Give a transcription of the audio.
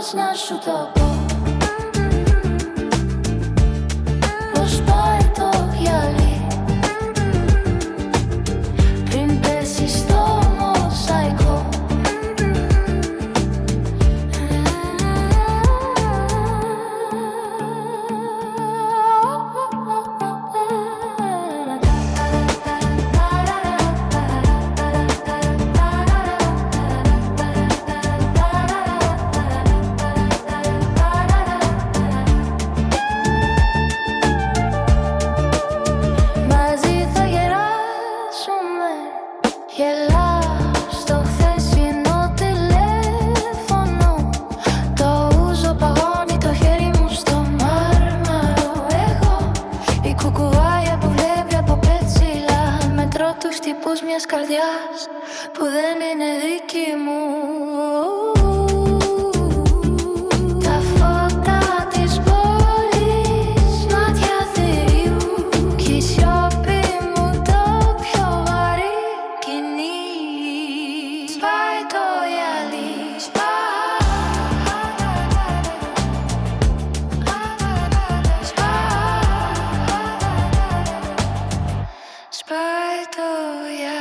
Πώς να σου το πω, πώς πάει το γυαλί πριν πέσει στο μοσαϊκό. Τους τύπους μιας καρδιάς που δεν είναι δική μου. Τα φώτα της πόλης, μάτια θείου κι η σιώπη μου το πιο βαρύ κοινή. Σπάει το γυαλί, σπάει το γυαλί.